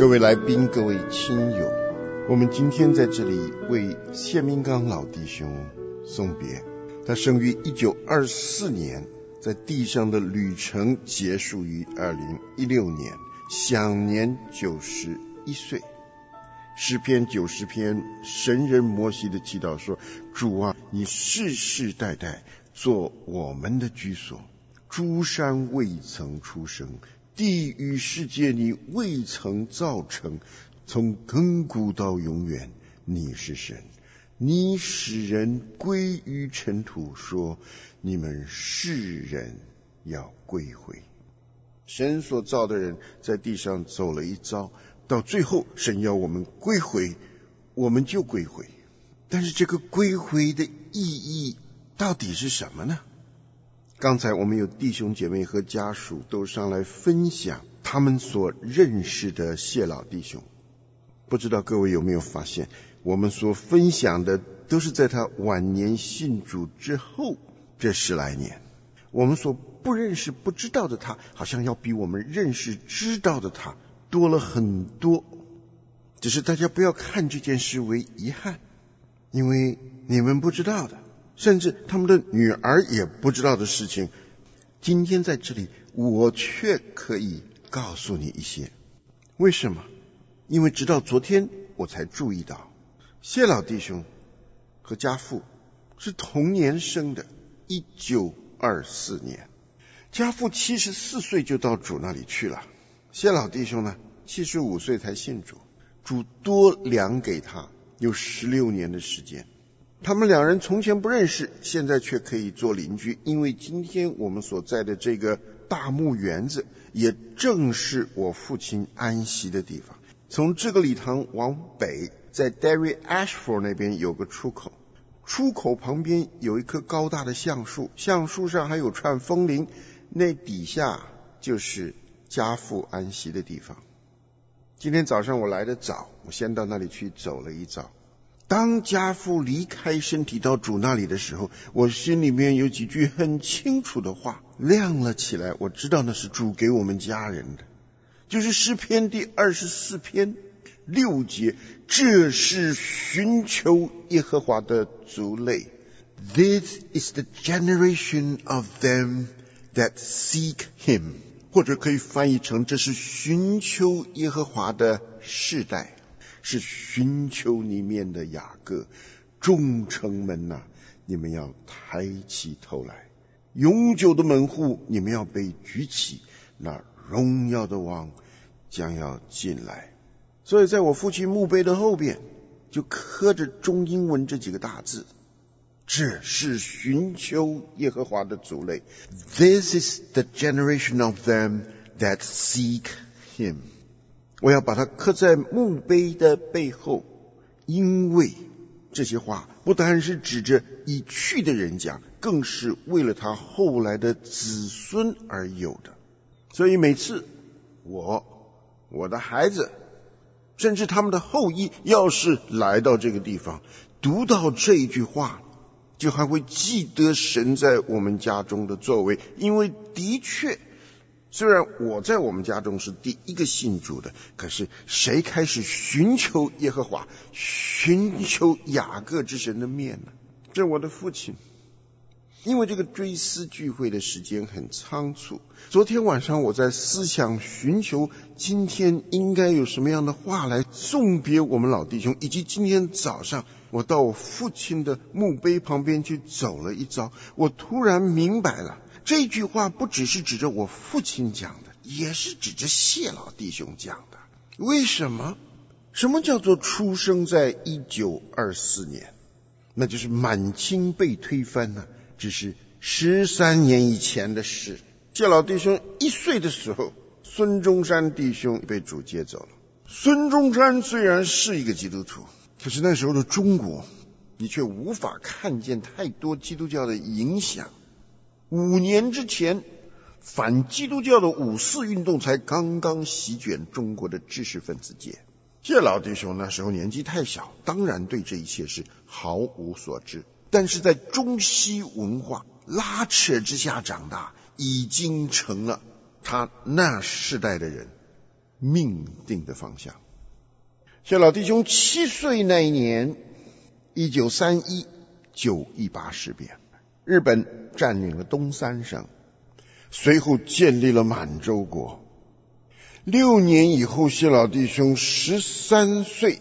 各位来宾，各位亲友，我们今天在这里为谢明刚老弟兄送别。他生于1924年，在地上的旅程结束于2016年，享年91岁。诗篇90篇，神人摩西的祈祷说：主啊，你世世代代做我们的居所，诸山未曾出生，地狱世界你未曾造成，从亘古到永远，你是神。你使人归于尘土，说你们世人要归回。神所造的人在地上走了一遭，到最后神要我们归回，我们就归回。但是这个归回的意义到底是什么呢？刚才我们有弟兄姐妹和家属都上来分享他们所认识的谢老弟兄。不知道各位有没有发现，我们所分享的都是在他晚年信主之后这10来年。我们所不认识不知道的他，好像要比我们认识知道的他多了很多。只是大家不要看这件事为遗憾，因为你们不知道的，甚至他们的女儿也不知道的事情，今天在这里我却可以告诉你一些。为什么？因为直到昨天我才注意到，谢老弟兄和家父是同年生的，1924年。家父74岁就到主那里去了，谢老弟兄呢75岁才信主，主多量给他有16年的时间。他们两人从前不认识，现在却可以做邻居，因为今天我们所在的这个大木园子也正是我父亲安息的地方。从这个礼堂往北，在 Derry Ashford 那边有个出口，出口旁边有一棵高大的橡树，橡树上还有串风铃，那底下就是家父安息的地方。今天早上我来得早，我先到那里去走了一遭。当家父离开身体到主那里的时候，我心里面有几句很清楚的话亮了起来，我知道那是主给我们家人的，就是诗篇第24篇6节，这是寻求耶和华的族类。 This is the generation of them that seek him， 或者可以翻译成这是寻求耶和华的世代，是寻求里面的雅各。众城门啊，你们要抬起头来，永久的门户你们要被举起，那荣耀的王将要进来。所以在我父亲墓碑的后边就刻着中英文这几个大字，这是寻求耶和华的族类。 This is the generation of them that seek him。 我要把它刻在墓碑的背后，因为这些话不单是指着已去的人讲，更是为了他后来的子孙而有的。所以每次我的孩子甚至他们的后裔要是来到这个地方，读到这一句话，就还会记得神在我们家中的作为。因为的确，虽然我在我们家中是第一个信主的，可是谁开始寻求耶和华，寻求雅各之神的面呢？这我的父亲。因为这个追思聚会的时间很仓促，昨天晚上我在思想寻求今天应该有什么样的话来送别我们老弟兄，以及今天早上我到我父亲的墓碑旁边去走了一遭，我突然明白了，这句话不只是指着我父亲讲的，也是指着谢老弟兄讲的。为什么？什么叫做出生在1924年？那就是满清被推翻呢，只是13年以前的事。谢老弟兄1岁的时候，孙中山弟兄被主接走了。孙中山虽然是一个基督徒，可是那时候的中国，你却无法看见太多基督教的影响。5年之前，反基督教的五四运动才刚刚席卷中国的知识分子界。谢老弟兄那时候年纪太小，当然对这一切是毫无所知，但是在中西文化拉扯之下长大，已经成了他那世代的人命定的方向。谢老弟兄7岁那一年，1931九一八事变，日本占领了东三省，随后建立了满洲国。6年以后，谢老弟兄13岁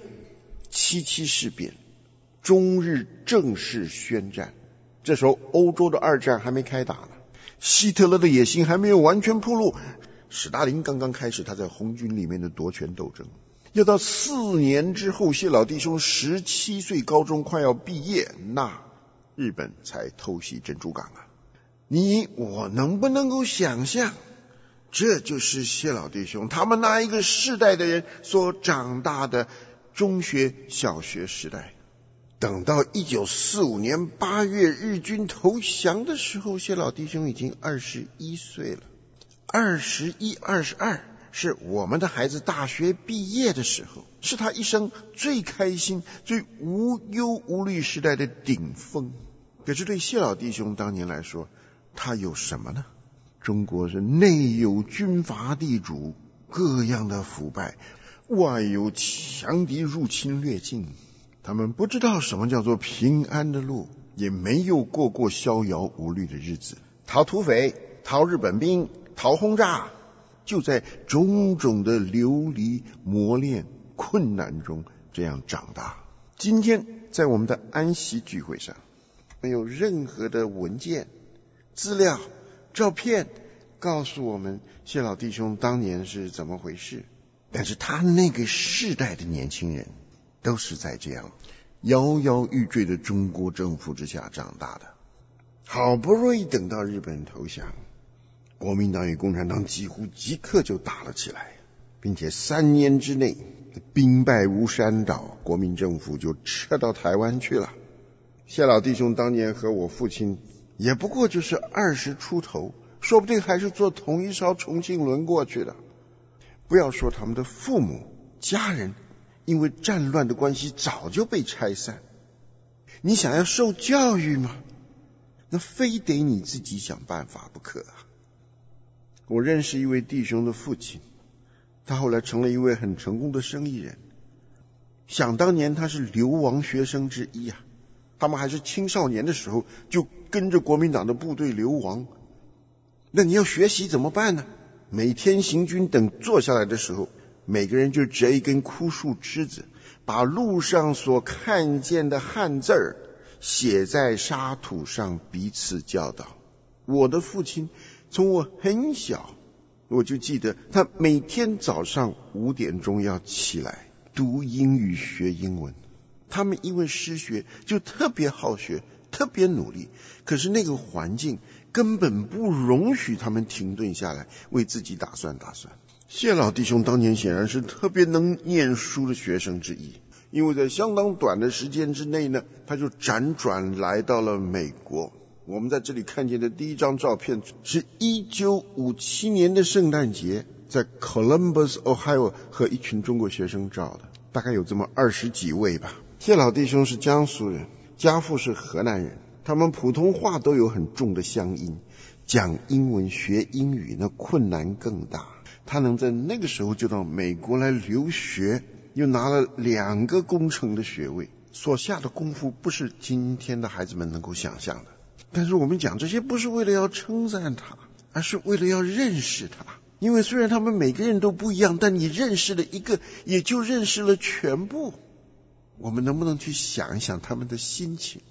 ，77事变，中日正式宣战。这时候欧洲的2战还没开打呢，希特勒的野心还没有完全暴露，史大林刚刚开始他在红军里面的夺权斗争。要到4年之后，谢老弟兄17岁，高中快要毕业，那日本才偷袭珍珠港啊！你我能不能够想象，这就是谢老弟兄他们那一个世代的人所长大的中学、小学时代。等到1945年8月日军投降的时候，谢老弟兄已经21岁了。21、22是我们的孩子大学毕业的时候，是他一生最开心、最无忧无虑时代的顶峰。可是对谢老弟兄当年来说，他有什么呢？中国是内有军阀地主，各样的腐败，外有强敌入侵略境，他们不知道什么叫做平安的路，也没有过逍遥无虑的日子。逃土匪，逃日本兵，逃轰炸，就在种种的流离磨练困难中这样长大。今天在我们的安息聚会上，没有任何的文件、资料、照片告诉我们谢老弟兄当年是怎么回事，但是他那个世代的年轻人都是在这样摇摇欲坠的中国政府之下长大的。好不容易等到日本人投降，国民党与共产党几乎即刻就打了起来，并且3年之内兵败如山倒，国民政府就撤到台湾去了。谢老弟兄当年和我父亲也不过就是20出头，说不定还是坐同一艘重庆轮过去的。不要说他们的父母家人因为战乱的关系早就被拆散，你想要受教育吗？那非得你自己想办法不可啊。我认识一位弟兄的父亲，他后来成了一位很成功的生意人。想当年他是流亡学生之一啊，他们还是青少年的时候就跟着国民党的部队流亡。那你要学习怎么办呢？每天行军等坐下来的时候，每个人就折一根枯树枝子，把路上所看见的汉字儿写在沙土上，彼此教导。我的父亲从我很小，我就记得他每天早上5点钟要起来读英语学英文。他们因为失学就特别好学，特别努力，可是那个环境根本不容许他们停顿下来为自己打算。谢老弟兄当年显然是特别能念书的学生之一，因为在相当短的时间之内呢，他就辗转来到了美国。我们在这里看见的第一张照片是1957年的圣诞节，在 Columbus, Ohio 和一群中国学生照的，大概有这么20几位吧。谢老弟兄是江苏人，家父是河南人，他们普通话都有很重的乡音，讲英文学英语那困难更大。他能在那个时候就到美国来留学，又拿了2个工程的学位，所下的功夫不是今天的孩子们能够想象的。但是我们讲这些不是为了要称赞他，而是为了要认识他。因为虽然他们每个人都不一样，但你认识了一个，也就认识了全部。我们能不能去想一想他们的心情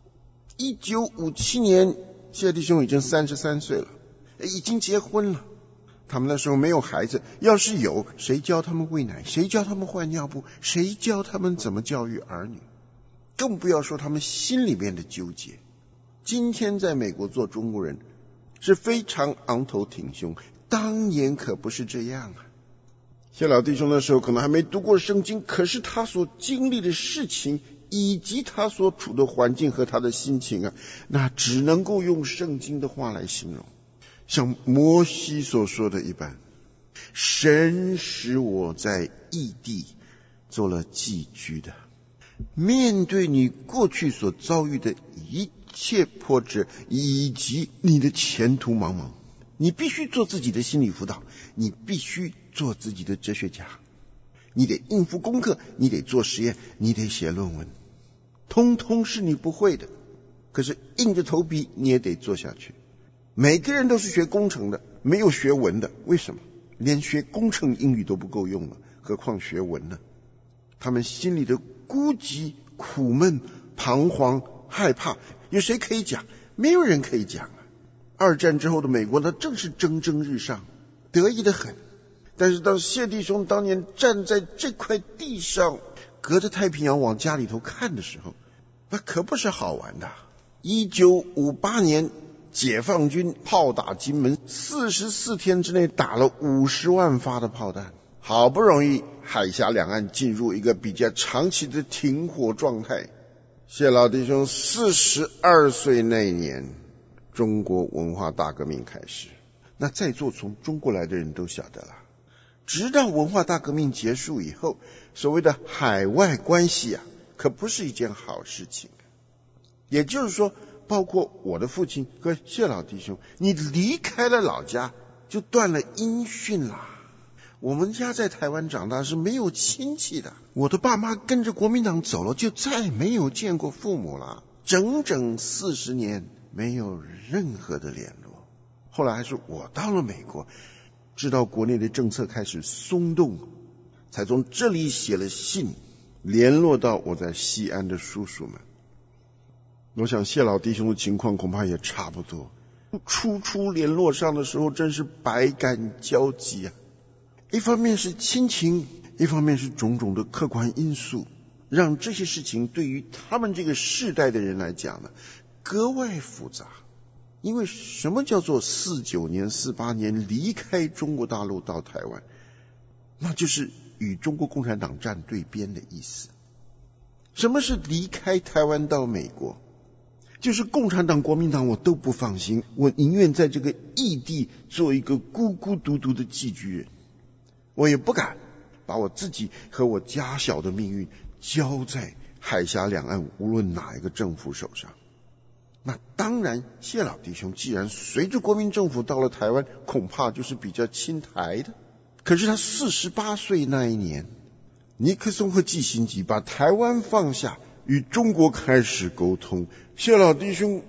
？1957年，谢弟兄已经33岁了，已经结婚了。他们那时候没有孩子，要是有，谁教他们喂奶？谁教他们换尿布？谁教他们怎么教育儿女？更不要说他们心里面的纠结。今天在美国做中国人是非常昂头挺胸，当年可不是这样啊。谢老弟兄那时候可能还没读过圣经，可是他所经历的事情以及他所处的环境和他的心情啊，那只能够用圣经的话来形容。像摩西所说的一般，神使我在异地做了寄居的。面对你过去所遭遇的一切波折，以及你的前途茫茫， 你必须做自己的心理辅导，你必须做自己的哲学家，你得应付功课，你得做实验，你得写论文，通通是你不会的，可是硬着头皮你也得做下去。每个人都是学工程的，没有学文的，为什么？连学工程英语都不够用了，何况学文呢？他们心里的孤寂、苦闷、彷徨、害怕，有谁可以讲？没有人可以讲啊。二战之后的美国，那正是蒸蒸日上，得意得很。但是当谢弟兄当年站在这块地上，隔着太平洋往家里头看的时候，那可不是好玩的。1958年解放军炮打金门，44天之内打了50万发的炮弹，好不容易海峡两岸进入一个比较长期的停火状态。谢老弟兄42岁那年，中国文化大革命开始。那在座从中国来的人都晓得了，直到文化大革命结束以后，所谓的海外关系啊，可不是一件好事情。也就是说，包括我的父亲和谢老弟兄，你离开了老家，就断了音讯啦。我们家在台湾长大是没有亲戚的，我的爸妈跟着国民党走了，就再没有见过父母了，整整40年没有任何的联络。后来还是我到了美国，知道国内的政策开始松动，才从这里写了信联络到我在西安的叔叔们。我想谢老弟兄的情况恐怕也差不多，初联络上的时候真是百感交集啊。一方面是亲情，一方面是种种的客观因素，让这些事情对于他们这个世代的人来讲呢，格外复杂。因为什么叫做49年、48年离开中国大陆到台湾，那就是与中国共产党站对边的意思。什么是离开台湾到美国？就是共产党、国民党我都不放心，我宁愿在这个异地做一个孤孤独独的寄居人，我也不敢把我自己和我家小的命运交在海峡两岸无论哪一个政府手上。那当然，谢老弟兄既然随着国民政府到了台湾，恐怕就是比较亲台的。可是他48岁那一年，尼克松和季辛吉把台湾放下，与中国开始沟通。谢老弟兄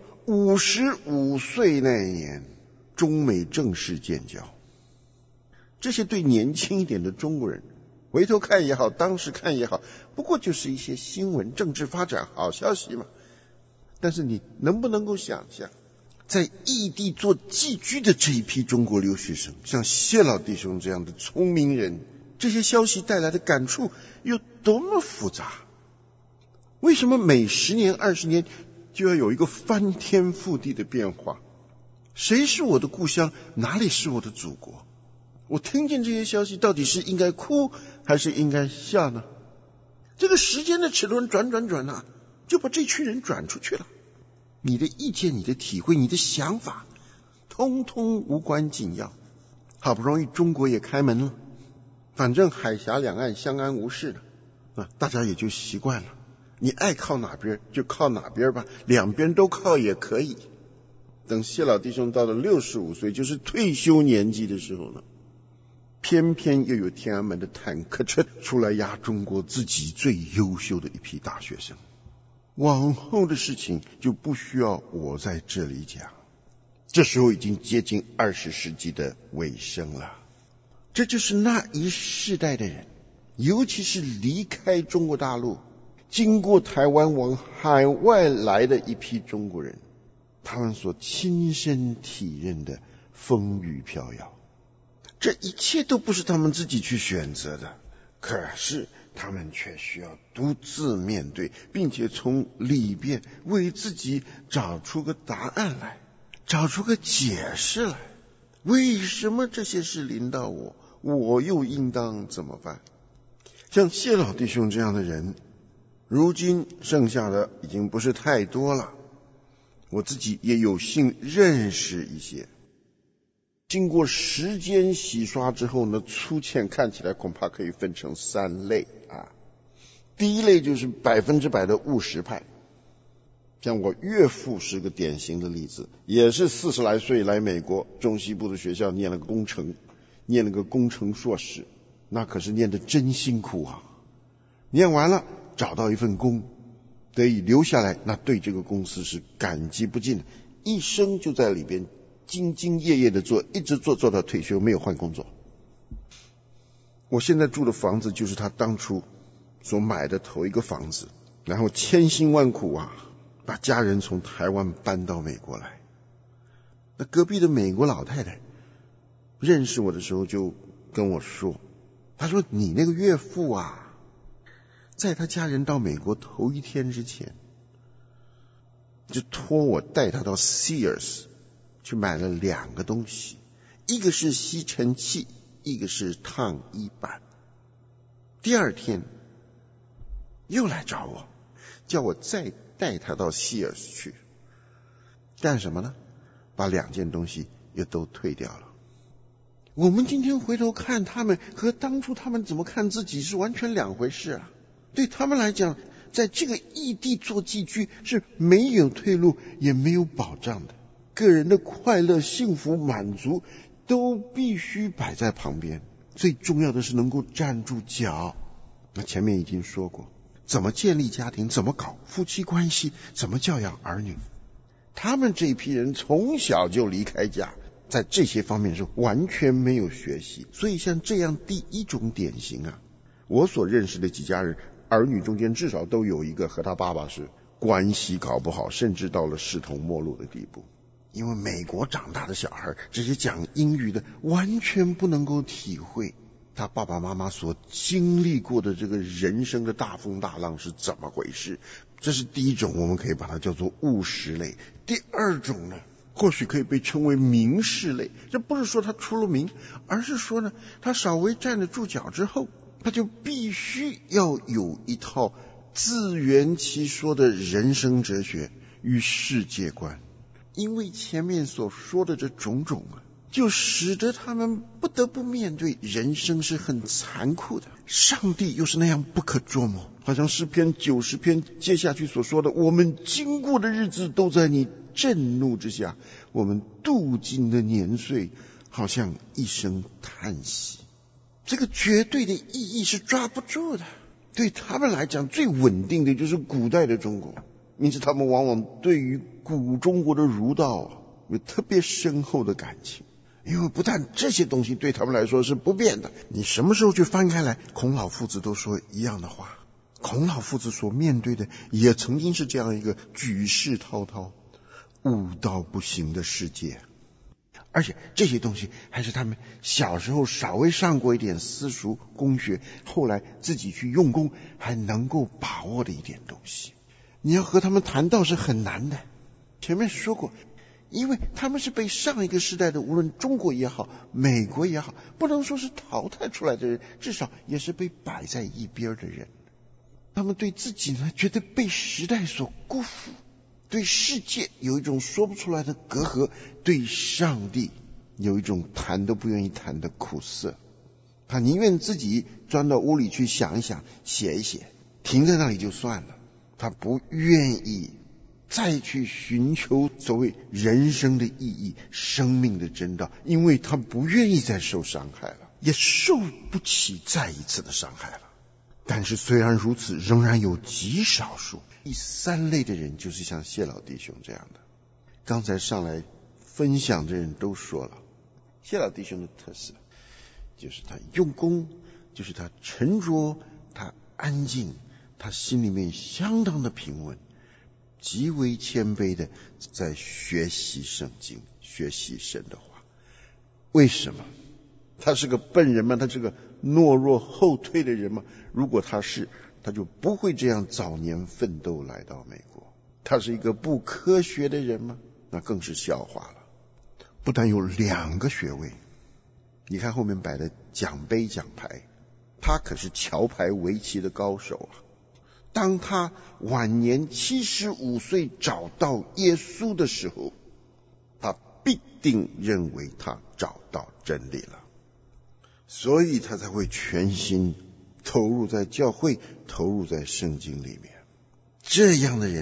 55岁那一年，中美正式建交。这些对年轻一点的中国人回头看也好，当时看也好，不过就是一些新闻、政治发展好消息嘛。但是你能不能够想象，在异地做寄居的这一批中国留学生，像谢老弟兄这样的聪明人，这些消息带来的感触有多么复杂？为什么每10年、20年就要有一个翻天覆地的变化？谁是我的故乡？哪里是我的祖国？我听见这些消息，到底是应该哭还是应该笑呢？这个时间的齿轮转啊，就把这群人转出去了。你的意见、你的体会、你的想法，通通无关紧要。好不容易中国也开门了，反正海峡两岸相安无事了，大家也就习惯了。你爱靠哪边就靠哪边吧，两边都靠也可以。等谢老弟兄到了65岁，就是退休年纪的时候呢，偏偏又有天安门的坦克车出来压中国自己最优秀的一批大学生。往后的事情就不需要我在这里讲，这时候已经接近20世纪的尾声了。这就是那一世代的人，尤其是离开中国大陆经过台湾往海外来的一批中国人，他们所亲身体认的风雨飘摇。这一切都不是他们自己去选择的，可是他们却需要独自面对，并且从里边为自己找出个答案来，找出个解释来。为什么这些事临到我，我又应当怎么办？像谢老弟兄这样的人，如今剩下的已经不是太多了，我自己也有幸认识一些。经过时间洗刷之后呢，粗浅看起来恐怕可以分成3类啊。第一类就是100%的务实派， 像我岳父是个典型的例子，也是40来岁来美国中西部的学校念了个工程，念了个工程硕士，那可是念得真辛苦啊。念完了找到一份工，得以留下来，那对这个公司是感激不尽的，一生就在里边兢兢业业的做，一直做到退休，没有换工作。我现在住的房子就是他当初所买的头一个房子，然后千辛万苦啊，把家人从台湾搬到美国来。那隔壁的美国老太太认识我的时候就跟我说，她说你那个岳父啊，在他家人到美国头一天之前，就托我带他到 Sears 去买了2个东西，一个是吸尘器，一个是烫衣板。第二天又来找我，叫我再带他到 Sears 去干什么呢？把2件东西又都退掉了。我们今天回头看他们，和当初他们怎么看自己是完全两回事啊。对他们来讲，在这个异地做寄居是没有退路也没有保障的，个人的快乐、幸福、满足都必须摆在旁边，最重要的是能够站住脚。那前面已经说过，怎么建立家庭，怎么搞夫妻关系，怎么教养儿女，他们这一批人从小就离开家，在这些方面是完全没有学习。所以像这样第一种典型啊，我所认识的几家人，儿女中间至少都有一个和他爸爸是关系搞不好，甚至到了形同陌路的地步。因为美国长大的小孩，这些讲英语的完全不能够体会他爸爸妈妈所经历过的这个人生的大风大浪是怎么回事。这是第一种，我们可以把它叫做务实类。第二种呢，或许可以被称为名士类。这不是说他出了名，而是说呢，他稍微站得住脚之后，他就必须要有一套自圆其说的人生哲学与世界观。因为前面所说的这种种啊，就使得他们不得不面对人生是很残酷的，上帝又是那样不可捉摸。好像诗篇90篇接下去所说的，我们经过的日子都在你震怒之下，我们度尽的年岁好像一声叹息。这个绝对的意义是抓不住的。对他们来讲，最稳定的就是古代的中国，因此他们往往对于古中国的儒道有特别深厚的感情。因为不但这些东西对他们来说是不变的，你什么时候去翻开来，孔老夫子都说一样的话。孔老夫子所面对的也曾经是这样一个举世滔滔、悟道不行的世界，而且这些东西还是他们小时候稍微上过一点私塾公学，后来自己去用功还能够把握的一点东西。你要和他们谈道是很难的。前面说过，因为他们是被上一个时代的，无论中国也好，美国也好，不能说是淘汰出来的人，至少也是被摆在一边的人。他们对自己呢，觉得被时代所辜负，对世界有一种说不出来的隔阂，对上帝有一种谈都不愿意谈的苦涩。他宁愿自己钻到屋里去想一想，写一写，停在那里就算了。他不愿意再去寻求所谓人生的意义、生命的真道，因为他不愿意再受伤害了，也受不起再一次的伤害了。但是虽然如此，仍然有极少数第3类的人，就是像谢老弟兄这样的。刚才上来分享的人都说了，谢老弟兄的特色就是他用功，就是他沉着，他安静，他心里面相当的平稳，极为谦卑的在学习圣经，学习神的话。为什么？他是个笨人吗？他是个懦弱后退的人吗？如果他是，他就不会这样早年奋斗来到美国。他是一个不科学的人吗？那更是笑话了。不但有2个学位，你看后面摆的奖杯奖牌，他可是桥牌围棋的高手啊。当他晚年75岁找到耶稣的时候，他必定认为他找到真理了，所以他才会全心投入在教会，投入在圣经里面。这样的人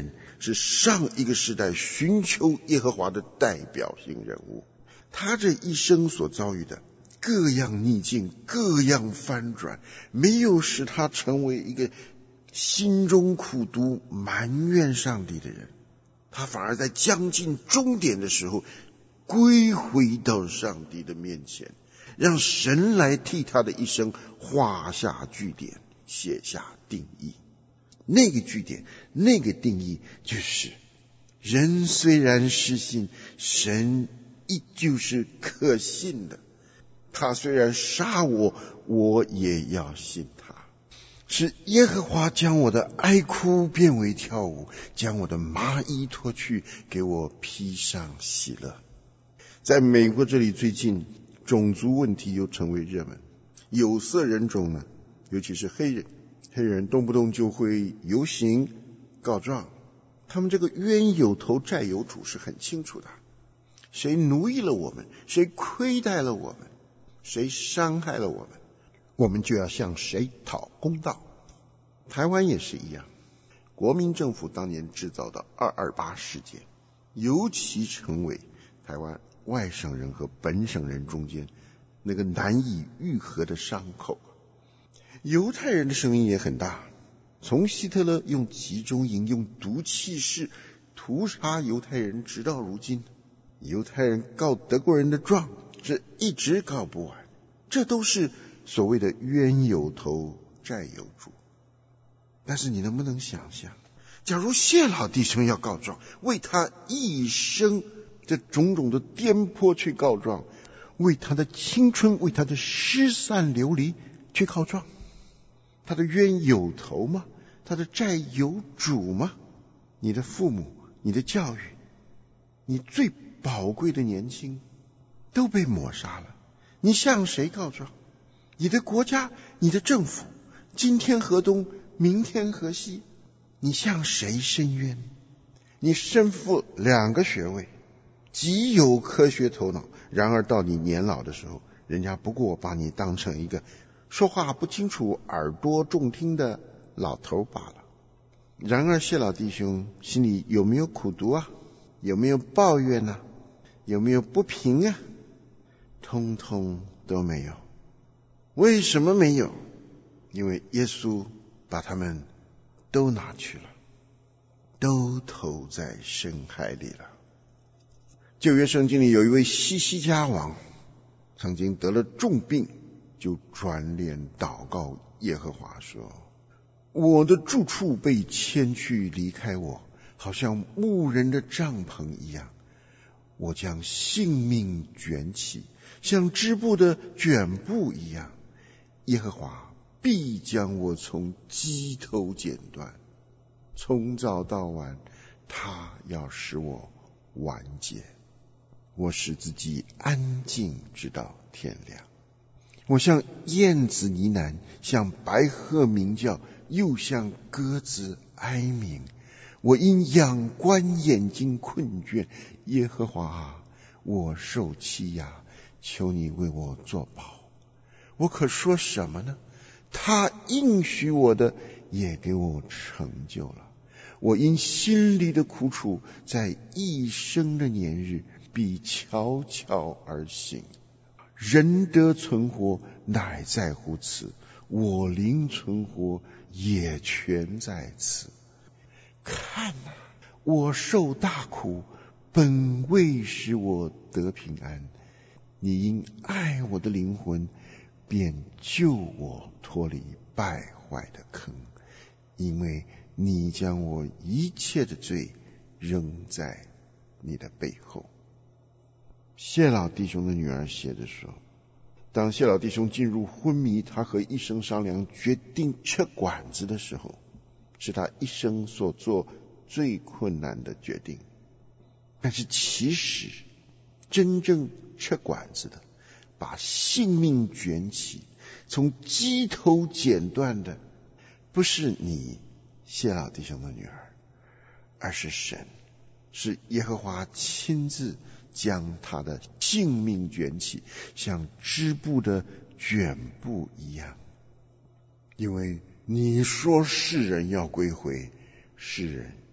是上一个时代寻求耶和华的代表性人物。他这一生所遭遇的各样逆境，各样翻转，没有使他成为一个心中苦毒埋怨上帝的人，他反而在将近终点的时候归回到上帝的面前，让神来替他的一生画下句点，写下定义。那个句点，那个定义，就是人虽然失信，神依旧是可信的。他虽然杀我，我也要信他。是耶和华将我的哀哭变为跳舞，将我的麻衣脱去，给我披上喜乐。在美国这里，最近种族问题又成为热门，有色人种呢，尤其是黑人动不动就会游行告状。他们这个冤有头债有主是很清楚的，谁奴役了我们，谁亏待了我们，谁伤害了我们，我们就要向谁讨公道。台湾也是一样，国民政府当年制造的228事件，尤其成为台湾外省人和本省人中间那个难以愈合的伤口。犹太人的声音也很大，从希特勒用集中营用毒气室屠杀犹太人，直到如今，犹太人告德国人的状，这一直告不完。这都是所谓的冤有头债有主。但是你能不能想象，假如谢老弟兄要告状，为他一生这种种的颠簸去告状，为他的青春，为他的失散流离去告状，他的冤有头吗？他的债有主吗？你的父母，你的教育，你最宝贵的年轻都被抹杀了，你向谁告状？你的国家，你的政府，今天河东，明天河西，你向谁申冤？你身负2个学位，极有科学头脑，然而到你年老的时候，人家不过把你当成一个说话不清楚、耳朵重听的老头罢了。然而谢老弟兄心里有没有苦毒啊？有没有抱怨啊？有没有不平啊？通通都没有。为什么没有？因为耶稣把他们都拿去了，都投在深海里了。旧约圣经里有一位西西家王，曾经得了重病，就转脸祷告耶和华说，我的住处被迁去离开我，好像牧人的帐篷一样，我将性命卷起，像织布的卷布一样，耶和华必将我从鸡头剪断，从早到晚他要使我完结。我使自己安静直到天亮，我像燕子呢喃，像白鹤鸣叫，又像鸽子哀鸣。我因仰观眼睛困倦，耶和华啊，我受欺压，求你为我作保。我可说什么呢？他应许我的也给我成就了。我因心里的苦楚，在一生的年日必悄悄而行。人得存活，乃在乎此；我灵存活，也全在此。看啊，我受大苦，本为使我得平安。你因爱我的灵魂，便救我脱离败坏的坑，因为你将我一切的罪扔在你的背后。谢老弟兄的女儿写着说，当谢老弟兄进入昏迷，他和医生商量决定吃管子的时候，是他一生所做最困难的决定。但是其实真正吃管子的，把性命卷起，从鸡头剪断的，不是你谢老弟兄的女儿，而是神，是耶和华亲自将他的性命卷起，像织布的卷布一样。因为你说世人要归回，世人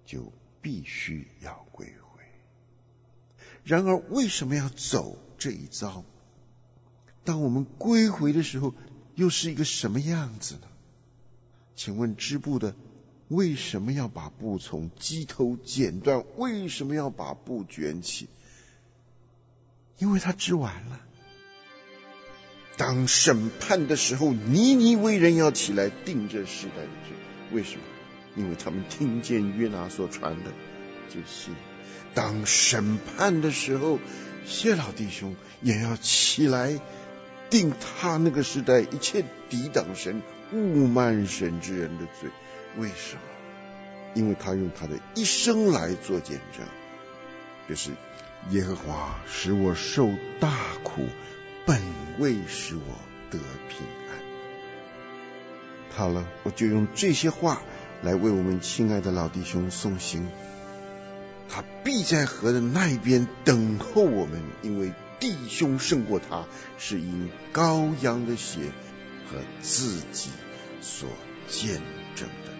就必须要归回。然而为什么要走这一遭？当我们归回的时候，又是一个什么样子呢？请问织布的为什么要把布从机头剪断？为什么要把布卷起？因为他织完了。当审判的时候，尼尼微人要起来定这世代的罪。为什么？因为他们听见约拿所传的，就信。当审判的时候，谢老弟兄也要起来定他那个时代一切抵挡神、侮慢神之人的罪。为什么？因为他用他的一生来做见证，就是耶和华使我受大苦，本为使我得平安。好了，我就用这些话来为我们亲爱的老弟兄送行。他必在河的那一边等候我们，因为弟兄胜过他，是因羔羊的血和自己所见证的。